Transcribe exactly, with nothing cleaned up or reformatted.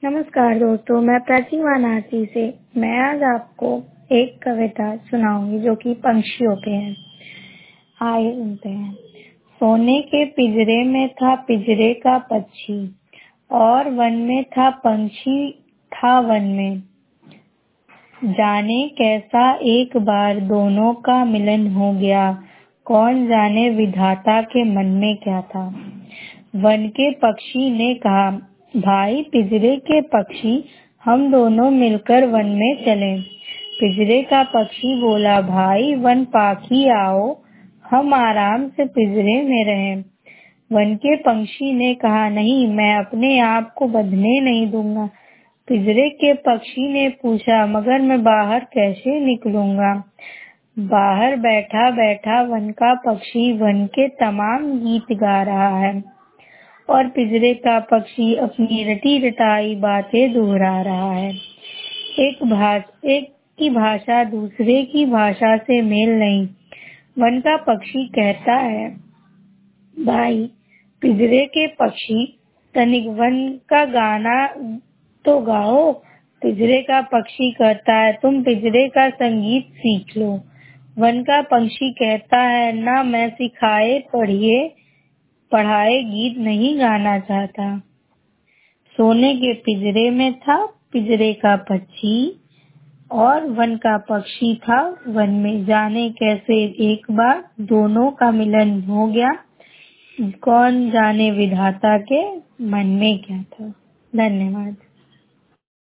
नमस्कार दोस्तों, मैं प्राची वाराणसी से मैं आज आपको एक कविता सुनाऊंगी जो कि पंछियों पे है। आइए सुनते हैं। सोने के पिंजरे में था पिंजरे का पक्षी, और वन में था पंछी था वन में। जाने कैसा एक बार दोनों का मिलन हो गया, कौन जाने विधाता के मन में क्या था। वन के पक्षी ने कहा, भाई पिंजरे के पक्षी, हम दोनों मिलकर वन में चलें। पिंजरे का पक्षी बोला, भाई वन पाखी आओ, हम आराम से पिंजरे में रहें। वन के पक्षी ने कहा, नहीं, मैं अपने आप को बंधने नहीं दूंगा। पिंजरे के पक्षी ने पूछा, मगर मैं बाहर कैसे निकलूंगा। बाहर बैठा बैठा वन का पक्षी वन के तमाम गीत गा रहा है, और पिंजरे का पक्षी अपनी रटी रटाई बातें दोहरा रहा है। एक भाषा एक की भाषा दूसरे की भाषा से मेल नहीं। वन का पक्षी कहता है, भाई पिंजरे के पक्षी, तनिक वन का गाना तो गाओ। पिंजरे का पक्षी कहता है, तुम पिंजरे का संगीत सीख लो। वन का पक्षी कहता है, ना मैं सिखाए पढ़िए पढ़ाए गीत नहीं गाना चाहता। सोने के पिंजरे में था पिंजरे का पक्षी, और वन का पक्षी था वन में। जाने कैसे एक बार दोनों का मिलन हो गया, कौन जाने विधाता के मन में क्या था। धन्यवाद।